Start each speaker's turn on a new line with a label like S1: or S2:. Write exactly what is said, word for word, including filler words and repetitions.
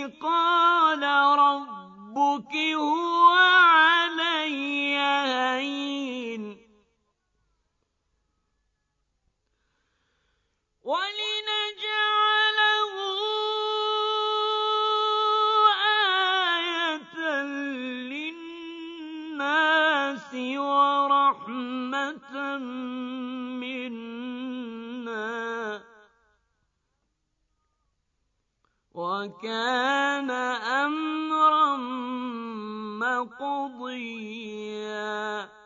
S1: قال ربك هو علي هين ولنجعله آية للناس ورحمة منا وكان أمرا مقضيا